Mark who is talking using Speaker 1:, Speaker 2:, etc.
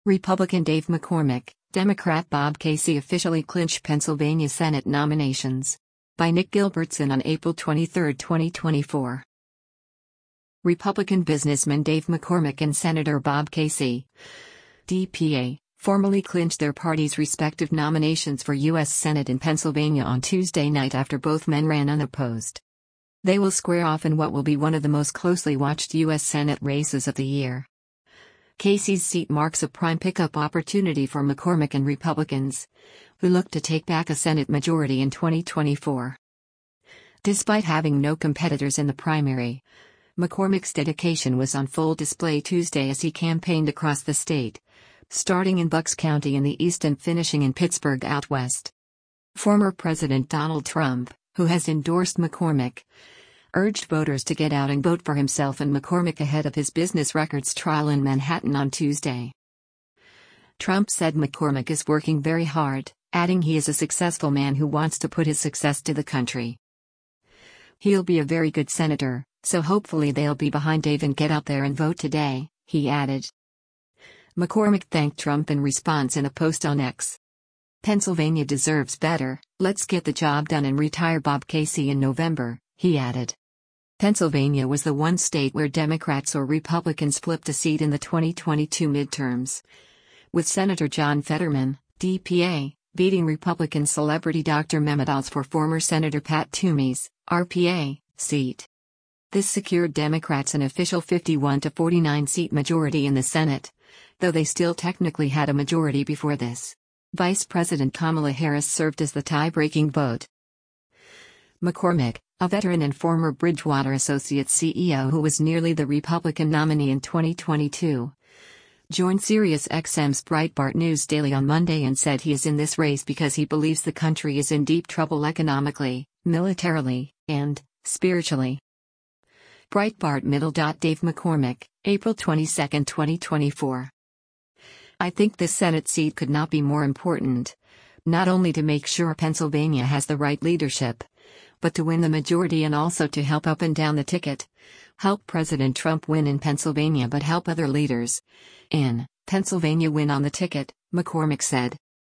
Speaker 1: Republican Dave McCormick, Democrat Bob Casey officially clinch Pennsylvania Senate nominations. By Nick Gilbertson on April 23, 2024. Republican businessman Dave McCormick and Senator Bob Casey, DPA, formally clinched their parties' respective nominations for U.S. Senate in Pennsylvania on Tuesday night after both men ran unopposed. They will square off in what will be one of the most closely watched U.S. Senate races of the year. Casey's seat marks a prime pickup opportunity for McCormick and Republicans, who look to take back a Senate majority in 2024. Despite having no competitors in the primary, McCormick's dedication was on full display Tuesday as he campaigned across the state, starting in Bucks County in the east and finishing in Pittsburgh out west. Former President Donald Trump, who has endorsed McCormick, urged voters to get out and vote for himself and McCormick ahead of his business records trial in Manhattan on Tuesday. Trump said McCormick is working very hard, adding he is a successful man who wants to put his success to the country. He'll be a very good senator, so hopefully they'll be behind Dave and get out there and vote today, he added. McCormick thanked Trump in response in a post on X. Pennsylvania deserves better, let's get the job done and retire Bob Casey in November, he added. Pennsylvania was the one state where Democrats or Republicans flipped a seat in the 2022 midterms, with Senator John Fetterman, DPA, beating Republican celebrity Dr. Mehmet Oz for former Senator Pat Toomey's, RPA, seat. This secured Democrats an official 51-49 seat majority in the Senate, though they still technically had a majority before this. Vice President Kamala Harris served as the tie-breaking vote. McCormick, a veteran and former Bridgewater Associates CEO who was nearly the Republican nominee in 2022, joined SiriusXM's Breitbart News Daily on Monday and said he is in this race because he believes the country is in deep trouble economically, militarily, and spiritually. Breitbart Middle. Dave McCormick, April 22, 2024. I think this Senate seat could not be more important, not only to make sure Pennsylvania has the right leadership, but to win the majority and also to help up and down the ticket, help President Trump win in Pennsylvania but help other leaders in Pennsylvania win on the ticket, McCormick said.